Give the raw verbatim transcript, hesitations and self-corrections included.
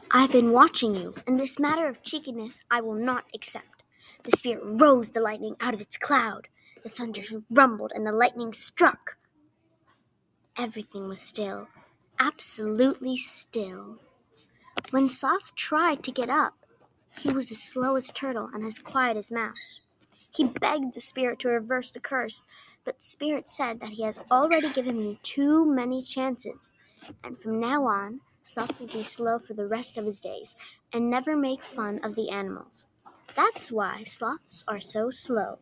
I've been watching you, and this matter of cheekiness I will not accept. The spirit rose the lightning out of its cloud. The thunder rumbled, and the lightning struck. Everything was still, absolutely still. When Sloth tried to get up, he was as slow as turtle and as quiet as mouse. He begged the spirit to reverse the curse, but the spirit said that he has already given him too many chances, and from now on, Sloth will be slow for the rest of his days and never make fun of the animals. That's why sloths are so slow.